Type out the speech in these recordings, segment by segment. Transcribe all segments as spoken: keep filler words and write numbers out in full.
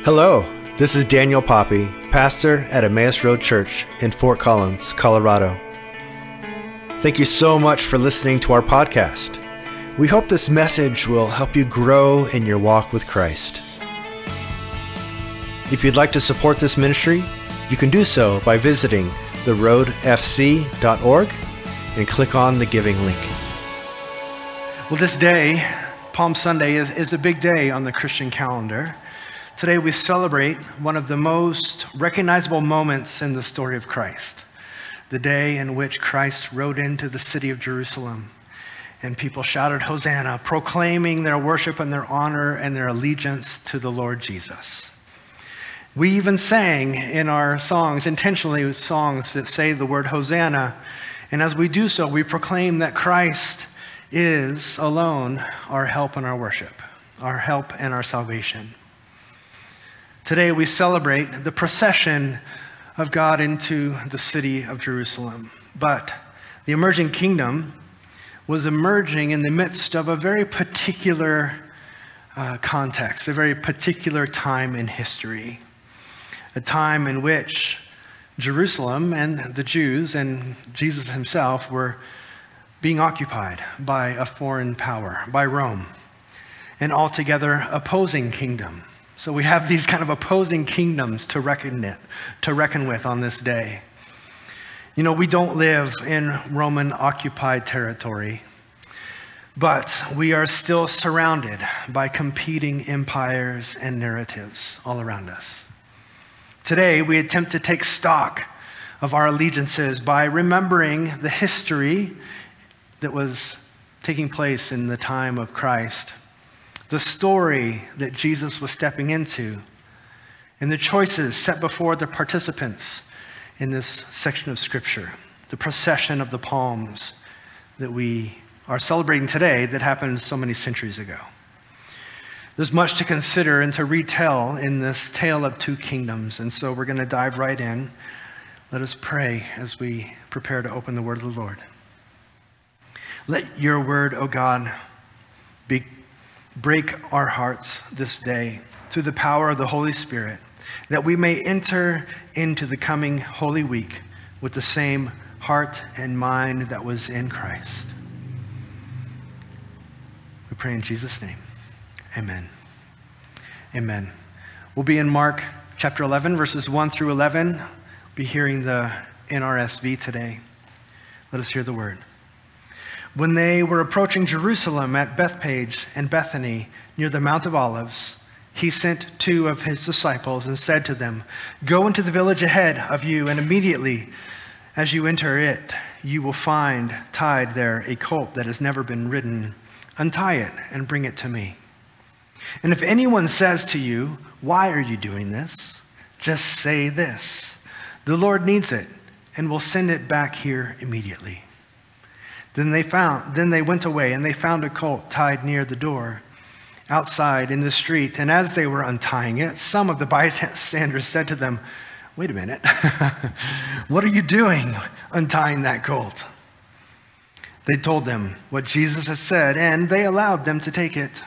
Hello, this is Daniel Poppy, pastor at Emmaus Road Church in Fort Collins, Colorado. Thank you so much for listening to our podcast. We hope this message will help you grow in your walk with Christ. If you'd like to support this ministry, you can do so by visiting the road f c dot org and click on the giving link. Well, this day, Palm Sunday, is, is a big day on the Christian calendar. Today we celebrate one of the most recognizable moments in the story of Christ, the day in which Christ rode into the city of Jerusalem and people shouted Hosanna, proclaiming their worship and their honor and their allegiance to the Lord Jesus. We even sang in our songs, intentionally songs that say the word Hosanna, and as we do so, we proclaim that Christ is alone our help and our worship, our help and our salvation. Today we celebrate the procession of God into the city of Jerusalem. But the emerging kingdom was emerging in the midst of a very particular uh, context, a very particular time in history, a time in which Jerusalem and the Jews and Jesus himself were being occupied by a foreign power, by Rome, an altogether opposing kingdom. So we have these kind of opposing kingdoms to reckon it, to reckon with on this day. You know, we don't live in Roman occupied territory, but we are still surrounded by competing empires and narratives all around us. Today, we attempt to take stock of our allegiances by remembering the history that was taking place in the time of Christ, the story that Jesus was stepping into, and the choices set before the participants in this section of Scripture, the procession of the palms that we are celebrating today that happened so many centuries ago. There's much to consider and to retell in this tale of two kingdoms, and so we're going to dive right in. Let us pray as we prepare to open the word of the Lord. Let your word, O God, be break our hearts this day through the power of the Holy Spirit, that we may enter into the coming Holy Week with the same heart and mind that was in Christ. We pray in Jesus' name. Amen. Amen. We'll be in Mark chapter eleven, verses one through eleven. We'll be hearing the N R S V today. Let us hear the word. When they were approaching Jerusalem at Bethphage and Bethany near the Mount of Olives, he sent two of his disciples and said to them, "Go into the village ahead of you, and immediately as you enter it, you will find tied there a colt that has never been ridden. Untie it and bring it to me. And if anyone says to you, 'Why are you doing this?' just say this, 'The Lord needs it, and will send it back here immediately.'" Then they found, then they went away, and they found a colt tied near the door, outside in the street. And as they were untying it, some of the bystanders said to them, "Wait a minute, what are you doing untying that colt?" They told them what Jesus had said, and they allowed them to take it.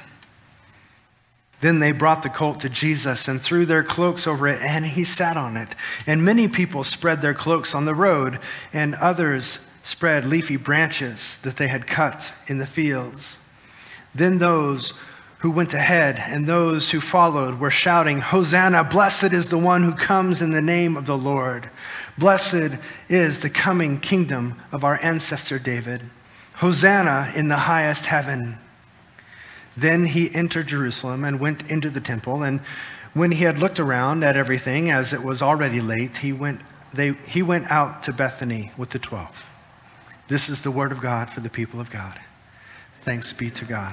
Then they brought the colt to Jesus and threw their cloaks over it, and he sat on it. And many people spread their cloaks on the road, and others spread leafy branches that they had cut in the fields. Then those who went ahead and those who followed were shouting, "Hosanna, blessed is the one who comes in the name of the Lord. Blessed is the coming kingdom of our ancestor David. Hosanna in the highest heaven." Then he entered Jerusalem and went into the temple, and when he had looked around at everything, as it was already late, he went, they, he went out to Bethany with the twelve. This is the word of God for the people of God. Thanks be to God.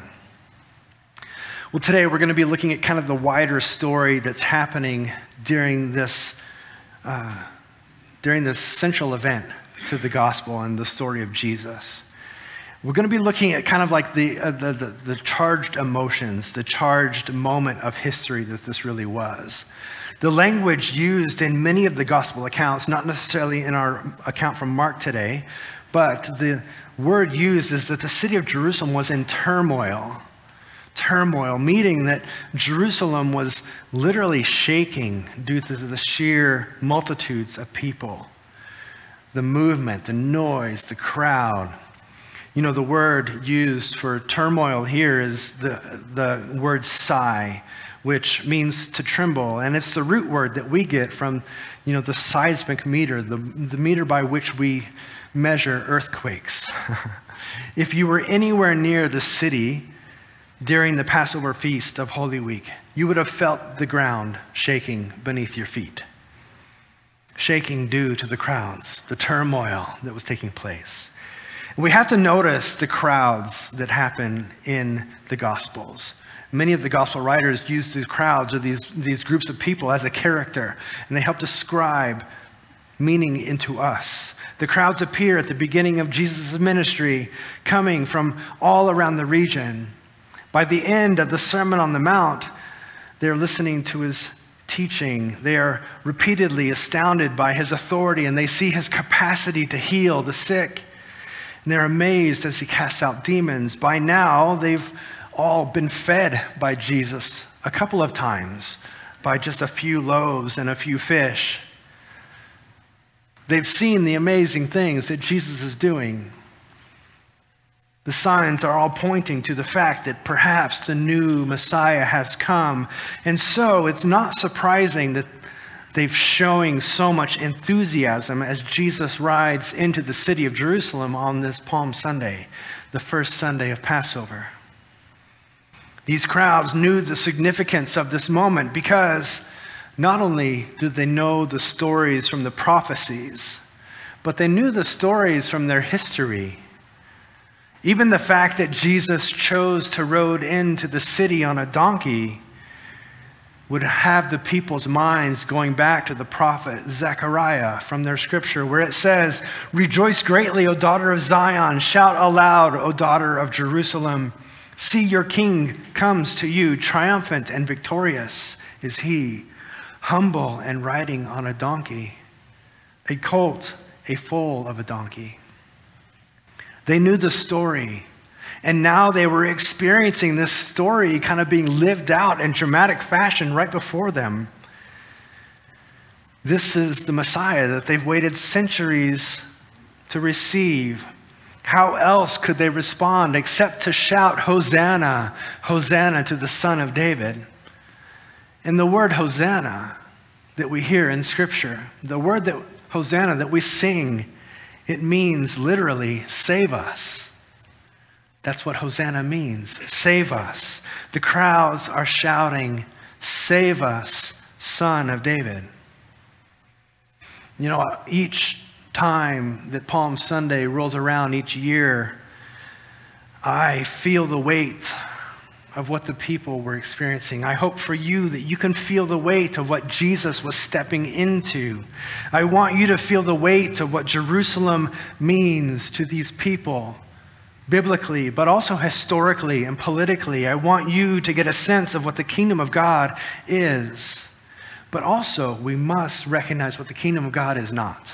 Well, today we're going to be looking at kind of the wider story that's happening during this uh, during this central event to the gospel and the story of Jesus. We're going to be looking at kind of like the, uh, the, the, the charged emotions, the charged moment of history that this really was. The language used in many of the gospel accounts, not necessarily in our account from Mark today, but the word used is that the city of Jerusalem was in turmoil. turmoil, meaning that Jerusalem was literally shaking due to the sheer multitudes of people. The movement, the noise, the crowd. You know, the word used for turmoil here is the, the word sigh, which means to tremble. And it's the root word that we get from, you know, the seismic meter, the, the meter by which we measure earthquakes. If you were anywhere near the city during the Passover feast of Holy Week, you would have felt the ground shaking beneath your feet. Shaking due to the crowds, the turmoil that was taking place. We have to notice the crowds that happen in the Gospels. Many of the gospel writers use these crowds or these, these groups of people as a character, and they help describe meaning into us. The crowds appear at the beginning of Jesus' ministry, coming from all around the region. By the end of the Sermon on the Mount, they're listening to his teaching. They are repeatedly astounded by his authority, and they see his capacity to heal the sick. And they're amazed as he casts out demons. By now, they've all been fed by Jesus a couple of times by just a few loaves and a few fish. They've seen the amazing things that Jesus is doing. The signs are all pointing to the fact that perhaps the new Messiah has come. And so it's not surprising that they've showing so much enthusiasm as Jesus rides into the city of Jerusalem on this Palm Sunday, the first Sunday of Passover. These crowds knew the significance of this moment because not only did they know the stories from the prophecies, but they knew the stories from their history. Even the fact that Jesus chose to ride into the city on a donkey would have the people's minds going back to the prophet Zechariah from their scripture, where it says, "Rejoice greatly, O daughter of Zion. Shout aloud, O daughter of Jerusalem. See, your king comes to you, triumphant and victorious is he, humble and riding on a donkey, a colt, a foal of a donkey." They knew the story, and now they were experiencing this story kind of being lived out in dramatic fashion right before them. This is the Messiah that they've waited centuries to receive. How else could they respond except to shout, "Hosanna, Hosanna to the Son of David"? And the word Hosanna that we hear in Scripture, the word that Hosanna that we sing, it means literally, save us. That's what Hosanna means, save us. The crowds are shouting, "Save us, Son of David." You know, each time that Palm Sunday rolls around each year, I feel the weight of what the people were experiencing. I hope for you that you can feel the weight of what Jesus was stepping into. I want you to feel the weight of what Jerusalem means to these people, biblically, but also historically and politically. I want you to get a sense of what the kingdom of God is. But also, we must recognize what the kingdom of God is not.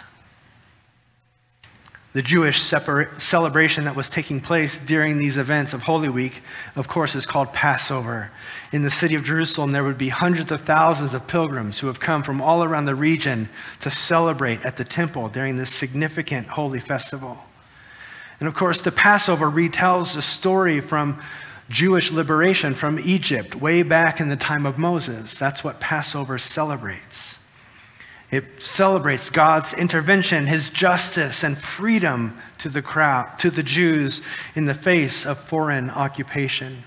The Jewish separa- celebration that was taking place during these events of Holy Week, of course, is called Passover. In the city of Jerusalem, there would be hundreds of thousands of pilgrims who have come from all around the region to celebrate at the temple during this significant holy festival. And of course, the Passover retells the story from Jewish liberation from Egypt way back in the time of Moses. That's what Passover celebrates. It celebrates God's intervention, his justice and freedom to the crowd, to the Jews in the face of foreign occupation.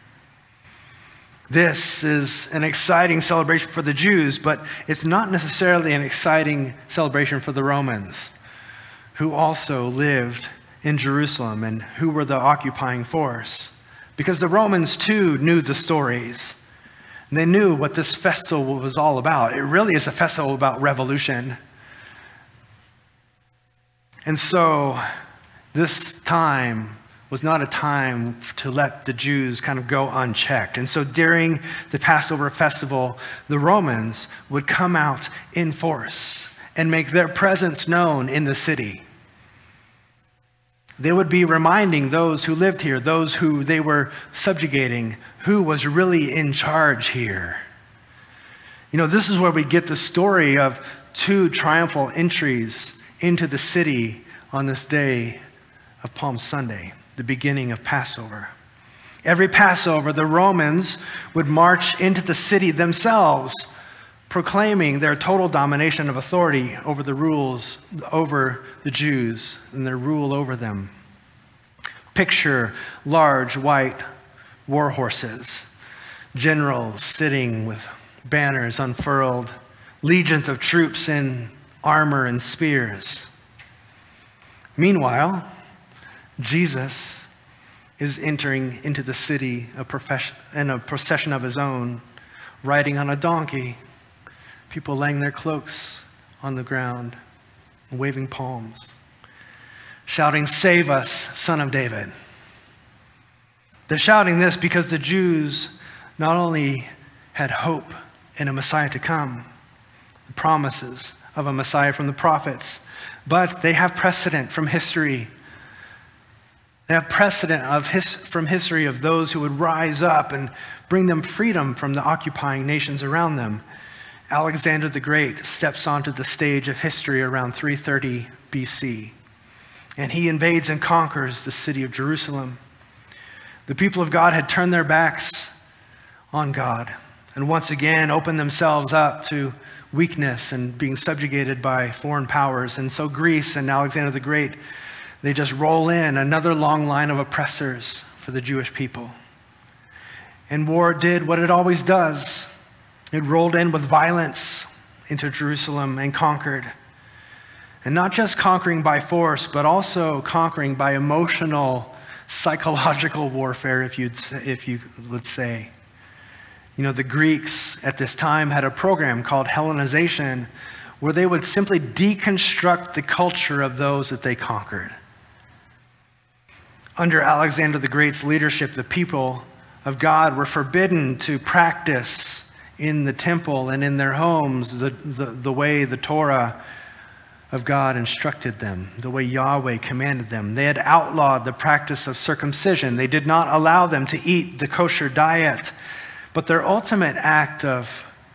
This is an exciting celebration for the Jews, but it's not necessarily an exciting celebration for the Romans, who also lived in Jerusalem and who were the occupying force. Because the Romans too knew the stories. They knew what this festival was all about. It really is a festival about revolution. And so this time was not a time to let the Jews kind of go unchecked. And so during the Passover festival, the Romans would come out in force and make their presence known in the city. They would be reminding those who lived here, those who they were subjugating, who was really in charge here. You know, this is where we get the story of two triumphal entries into the city on this day of Palm Sunday, the beginning of Passover. Every Passover, the Romans would march into the city themselves, proclaiming their total domination of authority over the rules, over the Jews and their rule over them. Picture large white war horses, generals sitting with banners unfurled, legions of troops in armor and spears. Meanwhile, Jesus is entering into the city in a procession of his own, riding on a donkey, people laying their cloaks on the ground and waving palms, shouting, "Save us, Son of David." They're shouting this because the Jews not only had hope in a Messiah to come, the promises of a Messiah from the prophets, but they have precedent from history. They have precedent of his, from history of those who would rise up and bring them freedom from the occupying nations around them. Alexander the Great steps onto the stage of history around three thirty B C, and he invades and conquers the city of Jerusalem. The people of God had turned their backs on God and once again opened themselves up to weakness and being subjugated by foreign powers. And so Greece and Alexander the Great, they just roll in another long line of oppressors for the Jewish people. And war did what it always does. It rolled in with violence into Jerusalem and conquered. And not just conquering by force, but also conquering by emotional, psychological warfare, if you'd say, if you would say. You know, the Greeks at this time had a program called Hellenization, where they would simply deconstruct the culture of those that they conquered. Under Alexander the Great's leadership, the people of God were forbidden to practice in the temple and in their homes the, the, the way the Torah of God instructed them, the way Yahweh commanded them. They had outlawed the practice of circumcision. They did not allow them to eat the kosher diet. But their ultimate act of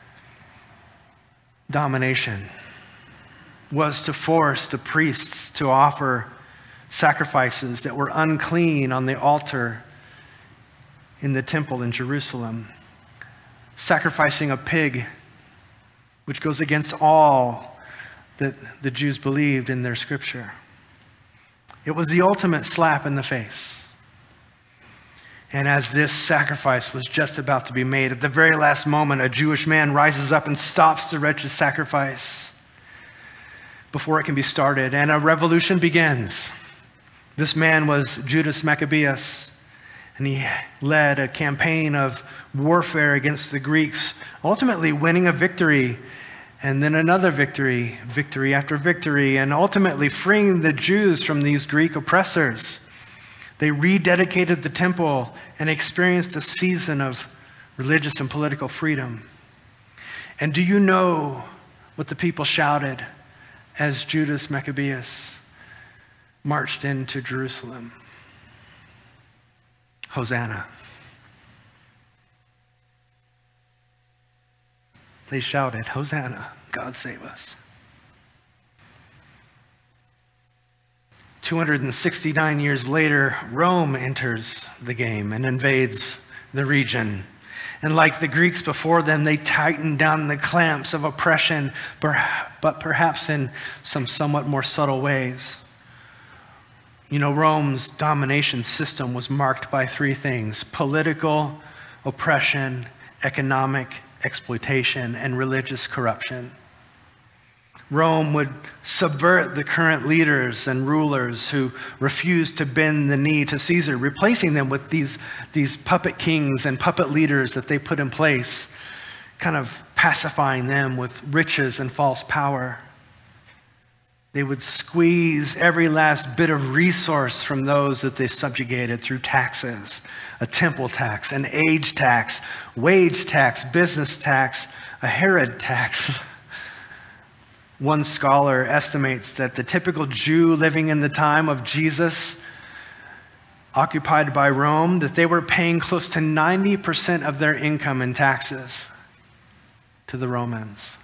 domination was to force the priests to offer sacrifices that were unclean on the altar in the temple in Jerusalem. Sacrificing a pig, which goes against all that the Jews believed in their scripture. It was the ultimate slap in the face. And as this sacrifice was just about to be made, at the very last moment, a Jewish man rises up and stops the wretched sacrifice before it can be started, and a revolution begins. This man was Judas Maccabeus, and he led a campaign of warfare against the Greeks, ultimately winning a victory, and then another victory, victory after victory, and ultimately freeing the Jews from these Greek oppressors. They rededicated the temple and experienced a season of religious and political freedom. And do you know what the people shouted as Judas Maccabeus marched into Jerusalem? Hosanna. They shouted, Hosanna, God save us. two hundred sixty-nine years later, Rome enters the game and invades the region. And like the Greeks before them, they tighten down the clamps of oppression, but perhaps in some somewhat more subtle ways. You know, Rome's domination system was marked by three things: political oppression, economic exploitation, and religious corruption. Rome would subvert the current leaders and rulers who refused to bend the knee to Caesar, replacing them with these, these puppet kings and puppet leaders that they put in place, kind of pacifying them with riches and false power. They would squeeze every last bit of resource from those that they subjugated through taxes, a temple tax, an age tax, wage tax, business tax, a Herod tax. One scholar estimates that the typical Jew living in the time of Jesus occupied by Rome, that they were paying close to ninety percent of their income in taxes to the Romans.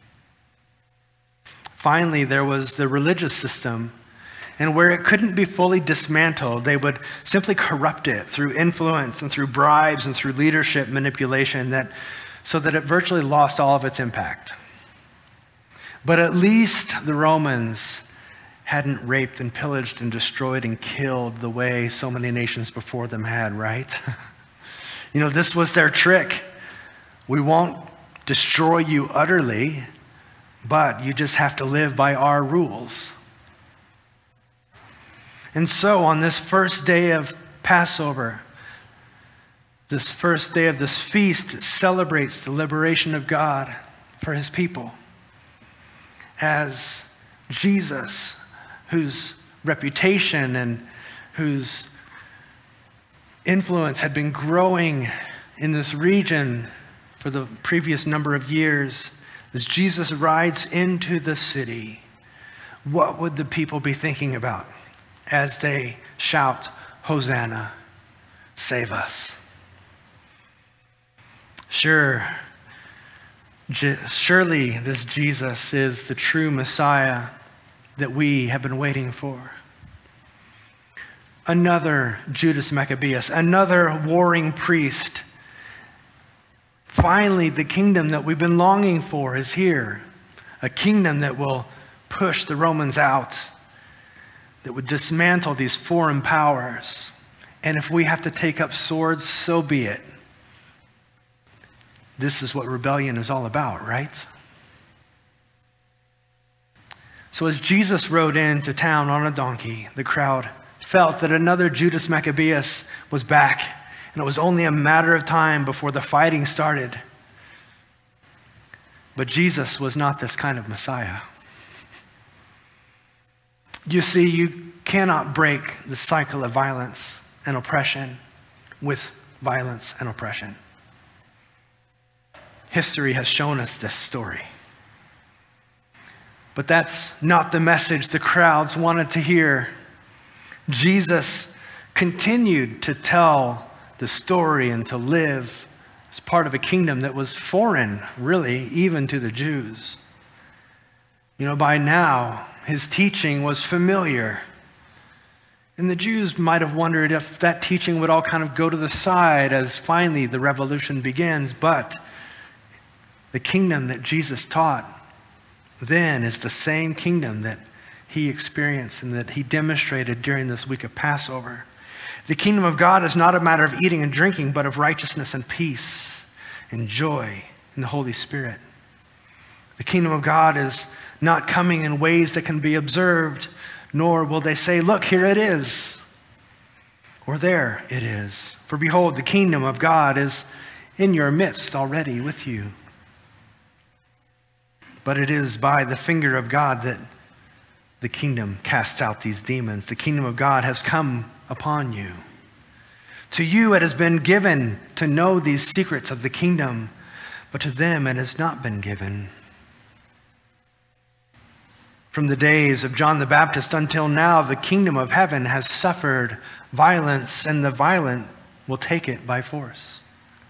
Finally, there was the religious system, and where it couldn't be fully dismantled, they would simply corrupt it through influence and through bribes and through leadership manipulation, that, so that it virtually lost all of its impact. But at least the Romans hadn't raped and pillaged and destroyed and killed the way so many nations before them had, right? You know, this was their trick. We won't destroy you utterly, but you just have to live by our rules. And so on this first day of Passover, this first day of this feast, it celebrates the liberation of God for his people, as Jesus, whose reputation and whose influence had been growing in this region for the previous number of years, as Jesus rides into the city, what would the people be thinking about as they shout, "Hosanna, save us"? Sure, Je- surely this Jesus is the true Messiah that we have been waiting for. Another Judas Maccabeus, another warring priest. Finally, the kingdom that we've been longing for is here. A kingdom that will push the Romans out, that would dismantle these foreign powers. And if we have to take up swords, so be it. This is what rebellion is all about, right? So as Jesus rode into town on a donkey, the crowd felt that another Judas Maccabeus was back, and it was only a matter of time before the fighting started. But Jesus was not this kind of Messiah. You see, you cannot break the cycle of violence and oppression with violence and oppression. History has shown us this story. But that's not the message the crowds wanted to hear. Jesus continued to tell the story and to live as part of a kingdom that was foreign, really, even to the Jews. You know, by now, his teaching was familiar. And the Jews might have wondered if that teaching would all kind of go to the side as finally the revolution begins. But the kingdom that Jesus taught then is the same kingdom that he experienced and that he demonstrated during this week of Passover. The kingdom of God is not a matter of eating and drinking, but of righteousness and peace and joy in the Holy Spirit. The kingdom of God is not coming in ways that can be observed, nor will they say, "Look, here it is," or "There it is." For behold, the kingdom of God is in your midst already with you. But it is by the finger of God that the kingdom casts out these demons. The kingdom of God has come upon you. To you it has been given to know these secrets of the kingdom, but to them it has not been given. From the days of John the Baptist until now, the kingdom of heaven has suffered violence, and the violent will take it by force.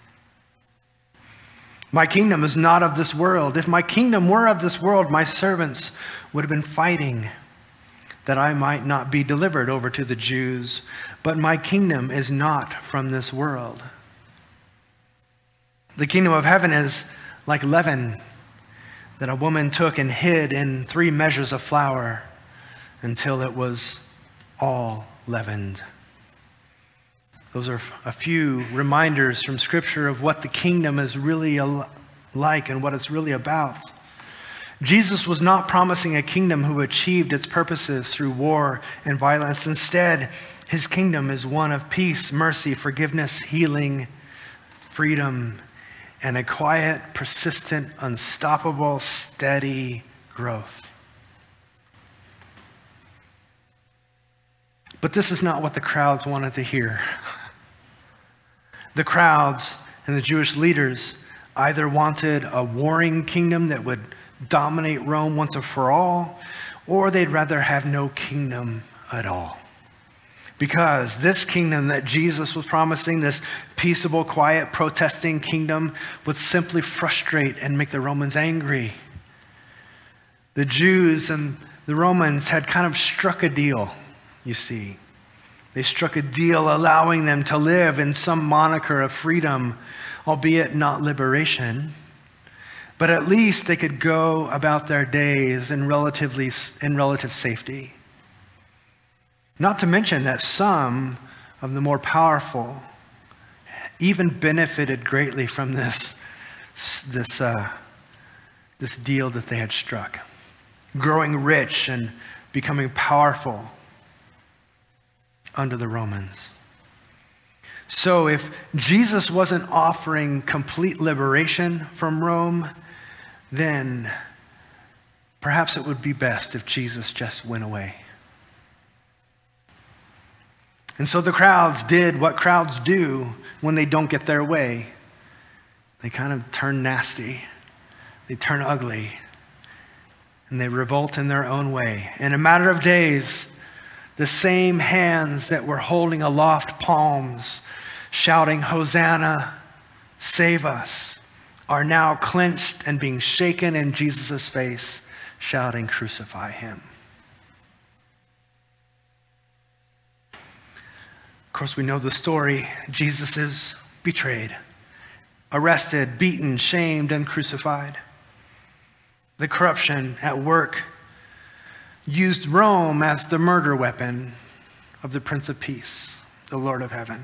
My kingdom is not of this world. If my kingdom were of this world, my servants would have been fighting that I might not be delivered over to the Jews. But my kingdom is not from this world. The kingdom of heaven is like leaven that a woman took and hid in three measures of flour until it was all leavened. Those are a few reminders from Scripture of what the kingdom is really like and what it's really about. Jesus was not promising a kingdom who achieved its purposes through war and violence. Instead, his kingdom is one of peace, mercy, forgiveness, healing, freedom, and a quiet, persistent, unstoppable, steady growth. But this is not what the crowds wanted to hear. The crowds and the Jewish leaders either wanted a warring kingdom that would dominate Rome once and for all, or they'd rather have no kingdom at all. Because this kingdom that Jesus was promising, this peaceable, quiet, protesting kingdom, would simply frustrate and make the Romans angry. The Jews and the Romans had kind of struck a deal, you see. They struck a deal allowing them to live in some moniker of freedom, albeit not liberation. But at least they could go about their days in relatively in relative safety. Not to mention that some of the more powerful even benefited greatly from this, this, uh, this deal that they had struck. Growing rich and becoming powerful under the Romans. So if Jesus wasn't offering complete liberation from Rome, then perhaps it would be best if Jesus just went away. And so the crowds did what crowds do when they don't get their way. They kind of turn nasty. They turn ugly. And they revolt in their own way. In a matter of days, the same hands that were holding aloft palms, shouting, "Hosanna, save us," are now clenched and being shaken in Jesus' face, shouting, "Crucify him." Of course, we know the story. Jesus is betrayed, arrested, beaten, shamed, and crucified. The corruption at work used Rome as the murder weapon of the Prince of Peace, the Lord of Heaven.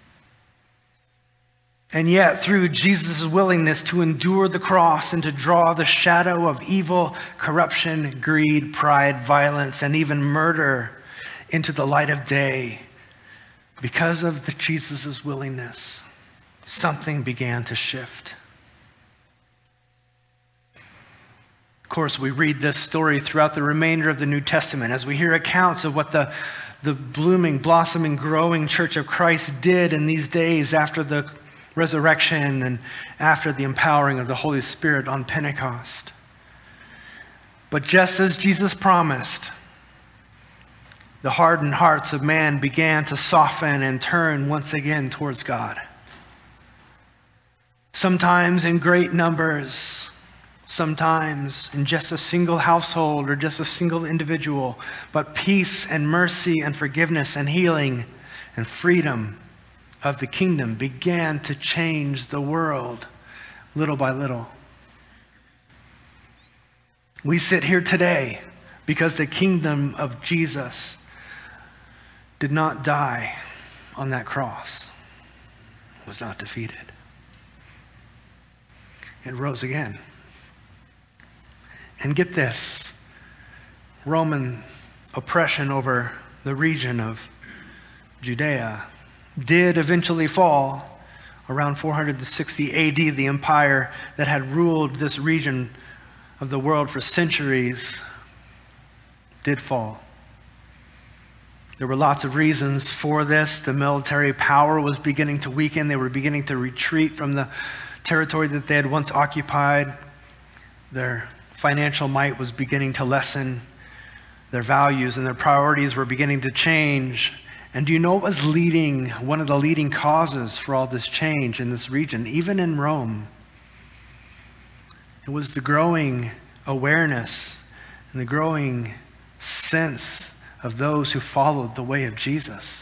And yet, through Jesus' willingness to endure the cross and to draw the shadow of evil, corruption, greed, pride, violence, and even murder into the light of day, because of the Jesus' willingness, something began to shift. Of course, we read this story throughout the remainder of the New Testament as we hear accounts of what the, the blooming, blossoming, growing Church of Christ did in these days after the resurrection and after the empowering of the Holy Spirit on Pentecost. But just as Jesus promised, the hardened hearts of man began to soften and turn once again towards God. Sometimes in great numbers, sometimes in just a single household or just a single individual, but peace and mercy and forgiveness and healing and freedom of the kingdom began to change the world little by little. We sit here today because the kingdom of Jesus did not die on that cross, was not defeated. It rose again. And get this, Roman oppression over the region of Judea did eventually fall around four hundred sixty A D. The empire that had ruled this region of the world for centuries did fall. There were lots of reasons for this. The military power was beginning to weaken. They were beginning to retreat from the territory that they had once occupied. Their financial might was beginning to lessen. Their values and their priorities were beginning to change. And do you know what was leading, one of the leading causes for all this change in this region, even in Rome? It was the growing awareness and the growing sense of those who followed the way of Jesus.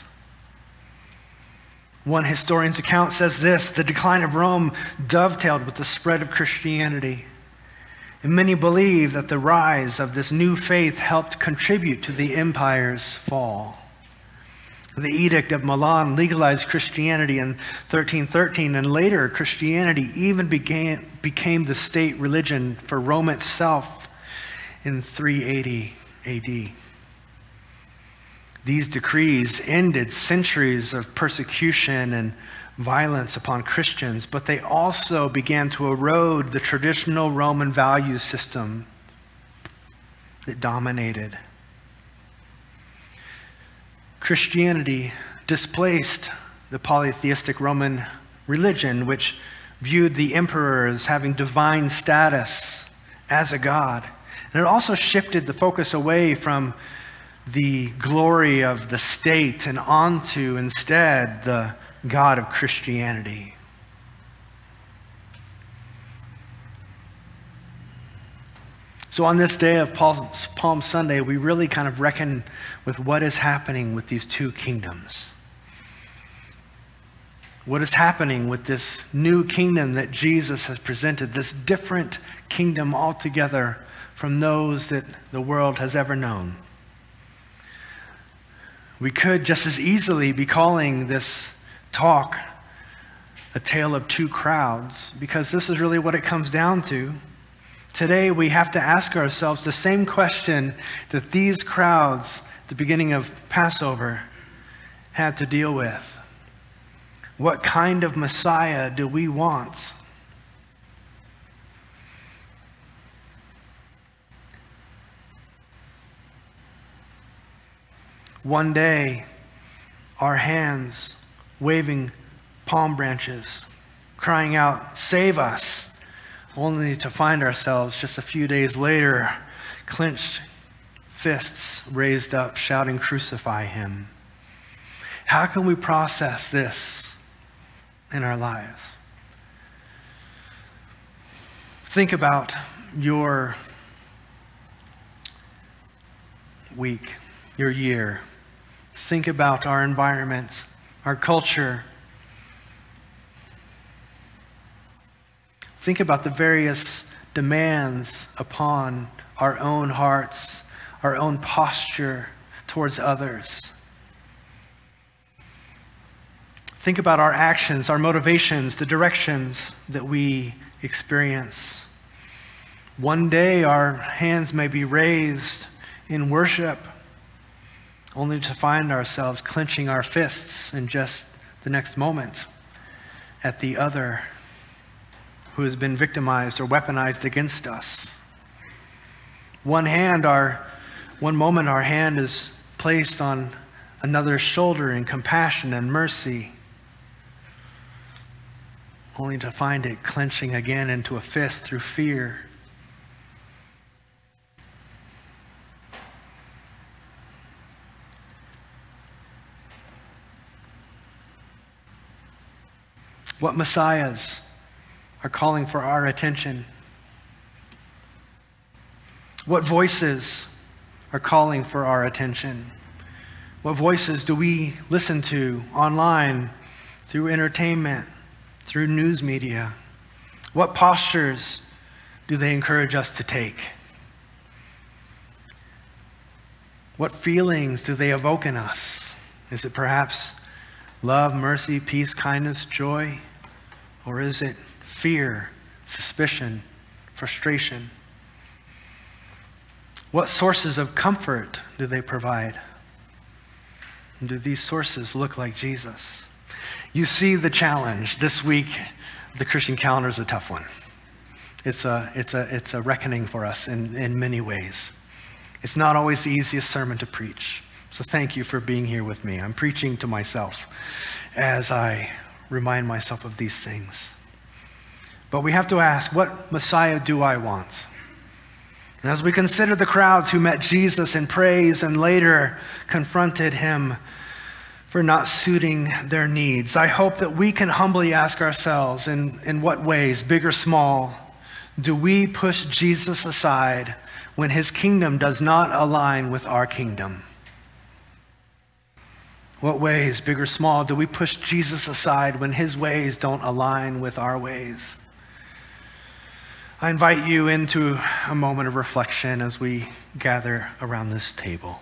One historian's account says this: the decline of Rome dovetailed with the spread of Christianity. And many believe that the rise of this new faith helped contribute to the empire's fall. The Edict of Milan legalized Christianity in thirteen thirteen, and later Christianity even began, became the state religion for Rome itself in three eighty A D. These decrees ended centuries of persecution and violence upon Christians, but they also began to erode the traditional Roman value system that dominated. Christianity displaced the polytheistic Roman religion, which viewed the emperor as having divine status as a god. And it also shifted the focus away from the glory of the state and onto instead the God of Christianity. So on this day of Palm Sunday, we really kind of reckon with what is happening with these two kingdoms. What is happening with this new kingdom that Jesus has presented, this different kingdom altogether from those that the world has ever known. We could just as easily be calling this talk a tale of two crowds, because this is really what it comes down to. Today we have to ask ourselves the same question that these crowds at the beginning of Passover had to deal with. What kind of Messiah do we want? One day, our hands waving palm branches, crying out, "Save us," only to find ourselves just a few days later, clenched fists raised up, shouting, "Crucify him." How can we process this in our lives? Think about your week, your year. Think about our environment, our culture. Think about the various demands upon our own hearts, our own posture towards others. Think about our actions, our motivations, the directions that we experience. One day our hands may be raised in worship, only to find ourselves clenching our fists in just the next moment at the other who has been victimized or weaponized against us. One hand, our, one moment our hand is placed on another's shoulder in compassion and mercy, only to find it clenching again into a fist through fear. What messiahs are calling for our attention? What voices are calling for our attention? What voices do we listen to online, through entertainment, through news media? What postures do they encourage us to take? What feelings do they evoke in us? Is it perhaps love, mercy, peace, kindness, joy? Or is it fear, suspicion, frustration? What sources of comfort do they provide? And do these sources look like Jesus? You see the challenge. This week, the Christian calendar is a tough one. It's a, it's a, it's a reckoning for us in, in many ways. It's not always the easiest sermon to preach. So thank you for being here with me. I'm preaching to myself as I remind myself of these things. But we have to ask, what Messiah do I want? And as we consider the crowds who met Jesus in praise and later confronted him for not suiting their needs, I hope that we can humbly ask ourselves, in, in what ways, big or small, do we push Jesus aside when his kingdom does not align with our kingdom? What ways, big or small, do we push Jesus aside when his ways don't align with our ways? I invite you into a moment of reflection as we gather around this table.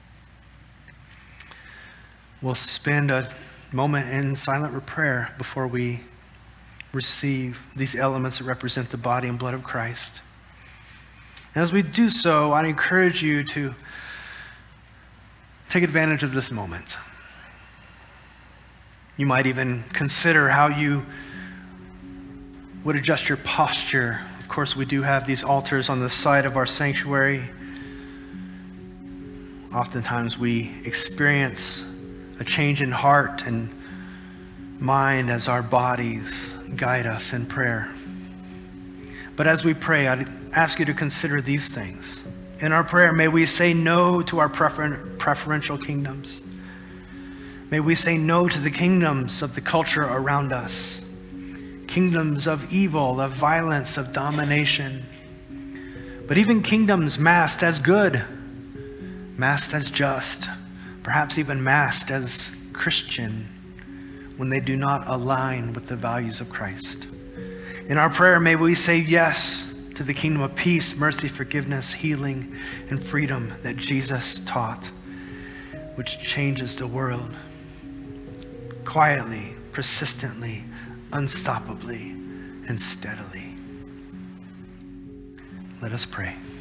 We'll spend a moment in silent prayer before we receive these elements that represent the body and blood of Christ. And as we do so, I encourage you to take advantage of this moment. You might even consider how you would adjust your posture. Of course, we do have these altars on the side of our sanctuary. Oftentimes we experience a change in heart and mind as our bodies guide us in prayer. But as we pray, I'd ask you to consider these things. In our prayer, may we say no to our prefer- preferential kingdoms. May we say no to the kingdoms of the culture around us, kingdoms of evil, of violence, of domination, but even kingdoms masked as good, masked as just, perhaps even masked as Christian, when they do not align with the values of Christ. In our prayer, may we say yes to the kingdom of peace, mercy, forgiveness, healing, and freedom that Jesus taught, which changes the world quietly, persistently, unstoppably, and steadily. Let us pray.